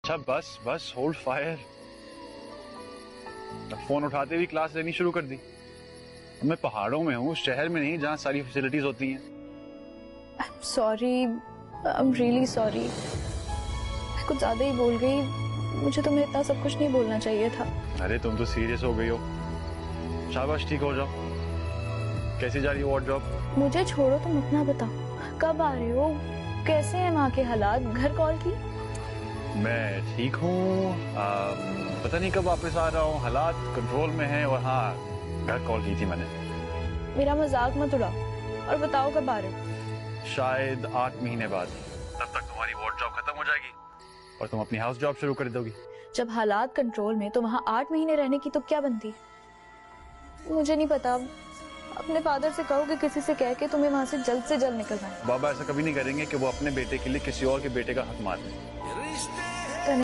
अच्छा बस बस होल्ड फायर। फोन उठाते हुए क्लास लेनी शुरू कर दी। मैं पहाड़ों में हूँ, शहर में नहीं जहाँ सारी फैसिलिटीज होती हैं। Sorry, I am really sorry. मैं कुछ ज्यादा ही बोल गई। मुझे तुम्हें इतना सब कुछ नहीं बोलना चाहिए था। अरे तुम तो सीरियस हो गई हो। शाबाश, ठीक हो जाओ। कैसी जा रही हो और जॉब? मुझे छोड़ो, तुम अपना बताओ। कब आ रहे हो? कैसे हैं वहाँ के हालात? घर कॉल की? मैं ठीक हूँ। पता नहीं कब वापस आ रहा हूँ। हालात कंट्रोल में हैं। और हाँ, घर कॉल की थी मैंने। मेरा मजाक मत उड़ाओ और बताओ कब आ रहे हो? शायद 8 महीने बाद। तब तक तुम्हारी वार्ड जॉब खत्म हो जाएगी और तुम अपनी हाउस जॉब शुरू कर दोगी। जब हालात कंट्रोल में तो वहाँ 8 महीने रहने की तो क्या बनती? मुझे नहीं पता। अपने फादर से कहो कि किसी से कह के तुम्हें वहाँ से जल्द निकलवाएं। बाबा ऐसा कभी नहीं करेंगे कि वो अपने बेटे के लिए किसी और के बेटे का हक मार दें।